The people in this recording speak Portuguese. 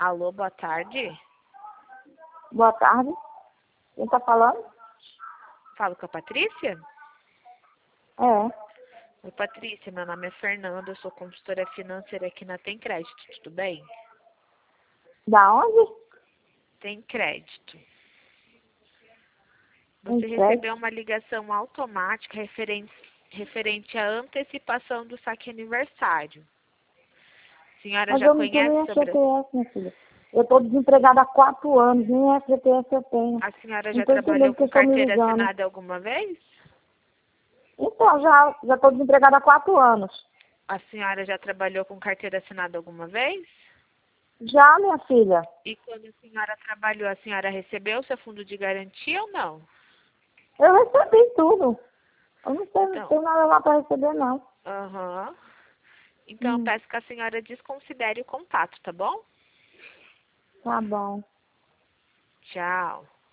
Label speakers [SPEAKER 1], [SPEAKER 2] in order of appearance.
[SPEAKER 1] Alô, boa tarde.
[SPEAKER 2] Boa tarde. Quem tá falando?
[SPEAKER 1] Falo com a Patrícia?
[SPEAKER 2] É.
[SPEAKER 1] Oi, Patrícia, meu nome é Fernanda, eu sou consultora financeira aqui na Tem Crédito, tudo bem?
[SPEAKER 2] Da onde?
[SPEAKER 1] Tem Crédito.
[SPEAKER 2] Tem
[SPEAKER 1] Você
[SPEAKER 2] crédito.
[SPEAKER 1] recebeu uma ligação automática referente à antecipação do saque aniversário. A senhora
[SPEAKER 2] Mas
[SPEAKER 1] já
[SPEAKER 2] eu não tenho
[SPEAKER 1] conhece
[SPEAKER 2] nem
[SPEAKER 1] sobre...
[SPEAKER 2] FGTS, minha filha. Eu tô desempregada há 4 anos, nem FGTS eu tenho.
[SPEAKER 1] A senhora
[SPEAKER 2] Não
[SPEAKER 1] já
[SPEAKER 2] tô
[SPEAKER 1] trabalhou
[SPEAKER 2] entendendo que
[SPEAKER 1] com
[SPEAKER 2] estão me
[SPEAKER 1] carteira
[SPEAKER 2] ligando.
[SPEAKER 1] assinada alguma vez?
[SPEAKER 2] Então, já tô desempregada há 4 anos.
[SPEAKER 1] A senhora já trabalhou com carteira assinada alguma vez?
[SPEAKER 2] Já, minha filha.
[SPEAKER 1] E quando a senhora trabalhou, a senhora recebeu seu fundo de garantia ou não?
[SPEAKER 2] Eu recebi tudo. Eu não sei, não
[SPEAKER 1] Então,
[SPEAKER 2] tenho nada lá pra receber, não.
[SPEAKER 1] aham. Então, eu peço que a senhora desconsidere o contato, tá bom?
[SPEAKER 2] Tá bom.
[SPEAKER 1] Tchau.